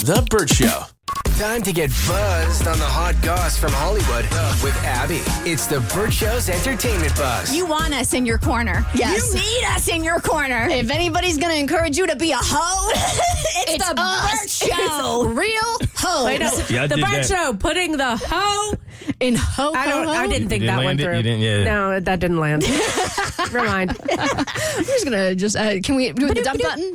The Burt Show. Time to get buzzed on the hot goss from Hollywood with Abby. It's the Burt Show's entertainment buzz. You want us in your corner. Yes. You need us in your corner. If anybody's going to encourage you to be a hoe, it's the Burt Show. Real hoe. Wait, no, the Burt Show, putting the hoe in ho. I didn't think that went through. You didn't, yeah. No, that didn't land. Never mind. I'm just going to can we do the dump button?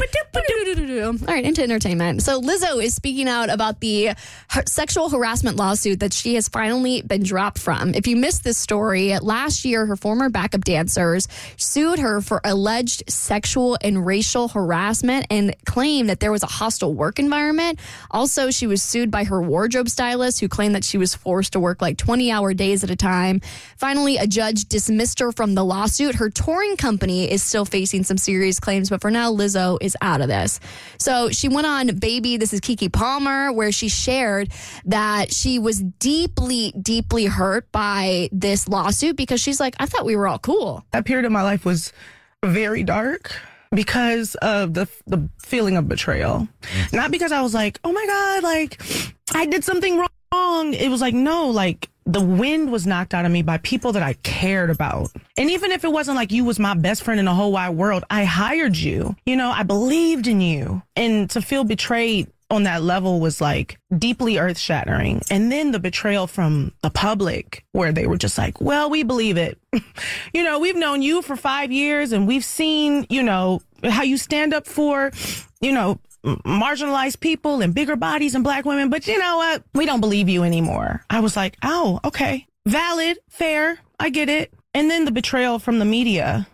All right, into entertainment. So Lizzo is speaking out about the sexual harassment lawsuit that she has finally been dropped from. If you missed this story, last year her former backup dancers sued her for alleged sexual and racial harassment and claimed that there was a hostile work environment. Also, she was sued by her wardrobe stylist who claimed that she was forced to work like 20-hour days at a time. Finally, a judge dismissed her from the lawsuit. Her touring company is still facing some serious claims, but for now, Lizzo is out of this. So she went on Baby, this is Keke Palmer, where she shared that she was deeply, deeply hurt by this lawsuit because she's like, I thought we were all cool. That period of my life was very dark because of the feeling of betrayal. Not because I was like, oh my God, like I did something wrong. It was like, no, like the wind was knocked out of me by people that I cared about. And even if it wasn't like you was my best friend in the whole wide world, I hired you. You know, I believed in you. And to feel betrayed on that level was like deeply earth-shattering. And then the betrayal from the public where they were just like, well, we believe it. You know, we've known you for 5 years and we've seen, you know, how you stand up for, you know, marginalized people and bigger bodies and black women. But you know what? We don't believe you anymore. I was like, oh, okay. Valid, fair. I get it. And then the betrayal from the media.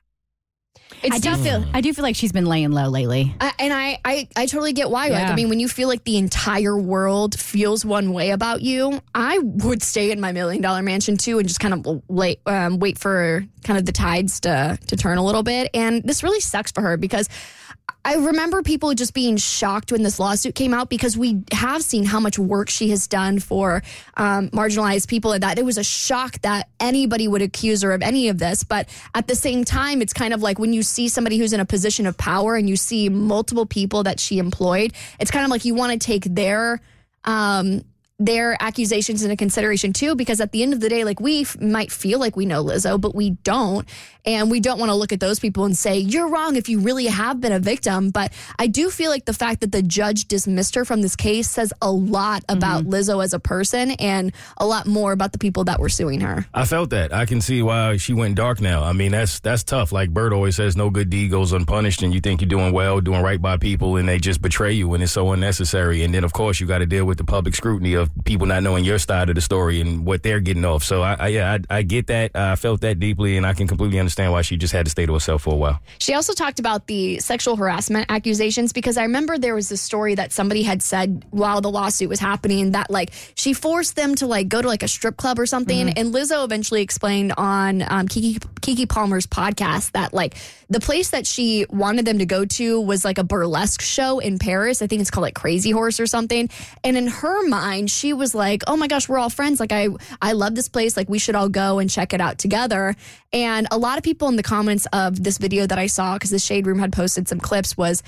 I do feel like she's been laying low lately. I totally get why. Yeah. Like, I mean, when you feel like the entire world feels one way about you, I would stay in my $1 million mansion too and just kind of wait for kind of the tides to turn a little bit. And this really sucks for her because I remember people just being shocked when this lawsuit came out because we have seen how much work she has done for marginalized people and that it was a shock that anybody would accuse her of any of this. But at the same time, it's kind of like when you see somebody who's in a position of power and you see multiple people that she employed, it's kind of like you want to take their accusations into consideration too, because at the end of the day, like we might feel like we know Lizzo, but we don't. And we don't want to look at those people and say, you're wrong if you really have been a victim. But I do feel like the fact that the judge dismissed her from this case says a lot about Lizzo as a person and a lot more about the people that were suing her. I felt that. I can see why she went dark now. I mean, that's tough. Like Bert always says, no good deed goes unpunished, and you think you're doing well, doing right by people, and they just betray you, and it's so unnecessary. And then, of course, you got to deal with the public scrutiny of people not knowing your side of the story and what they're getting off. So, I get that. I felt that deeply, and I can completely understand why she just had to stay to herself for a while. She also talked about the sexual harassment accusations because I remember there was this story that somebody had said while the lawsuit was happening that like she forced them to like go to like a strip club or something. And Lizzo eventually explained on Keke Palmer's podcast that like the place that she wanted them to go to was like a burlesque show in Paris. I think it's called like Crazy Horse or something. And in her mind, she was like, oh my gosh, we're all friends. Like I love this place. Like we should all go and check it out together. And a lot of people in the comments of this video that I saw, because the Shade Room had posted some clips, was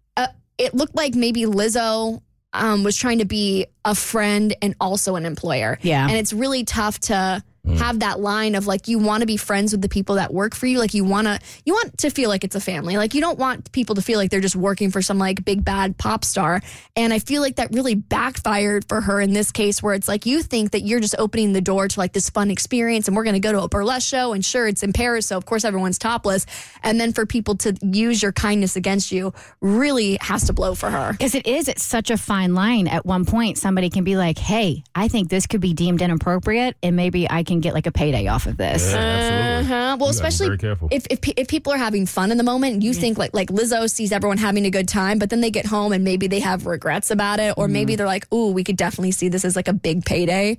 it looked like maybe Lizzo was trying to be a friend and also an employer. Yeah. And it's really tough to have that line of like, you want to be friends with the people that work for you. Like you want to feel like it's a family. Like you don't want people to feel like they're just working for some like big bad pop star. And I feel like that really backfired for her in this case, where it's like you think that you're just opening the door to like this fun experience and we're going to go to a burlesque show and sure, it's in Paris. So of course everyone's topless. And then for people to use your kindness against you really has to blow for her. Because it's such a fine line. At one point, somebody can be like, hey, I think this could be deemed inappropriate and maybe I can get like a payday off of this. Yeah, absolutely. Well, especially if people are having fun in the moment, you think like Lizzo sees everyone having a good time, but then they get home and maybe they have regrets about it, or maybe they're like, ooh, we could definitely see this as like a big payday.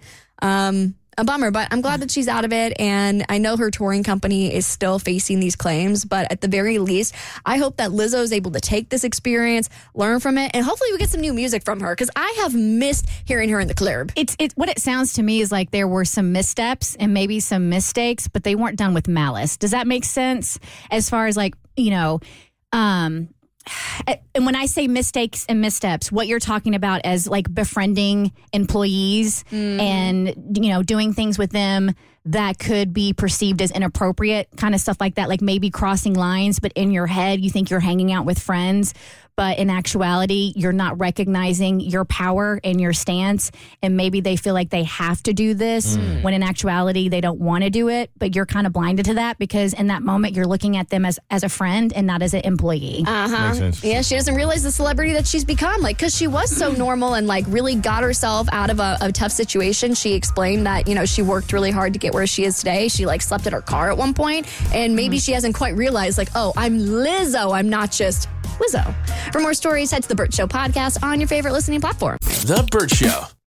A bummer, but I'm glad that she's out of it. And I know her touring company is still facing these claims, but at the very least, I hope that Lizzo is able to take this experience, learn from it, and hopefully we get some new music from her because I have missed hearing her in the club. It's what it sounds to me is like there were some missteps and maybe some mistakes, but they weren't done with malice. Does that make sense? As far as like, and when I say mistakes and missteps, what you're talking about as like befriending employees and, doing things with them that could be perceived as inappropriate, kind of stuff like that, like maybe crossing lines, but in your head, you think you're hanging out with friends. But in actuality, you're not recognizing your power and your stance. And maybe they feel like they have to do this when in actuality, they don't want to do it. But you're kind of blinded to that because in that moment, you're looking at them as a friend and not as an employee. Makes sense. Yeah, she doesn't realize the celebrity that she's become. Like, because she was so normal and like really got herself out of a tough situation. She explained that, she worked really hard to get where she is today. She like slept in her car at one point. And maybe she hasn't quite realized like, oh, I'm Lizzo. I'm not just Lizzo. For more stories, head to The Burt Show podcast on your favorite listening platform. The Burt Show.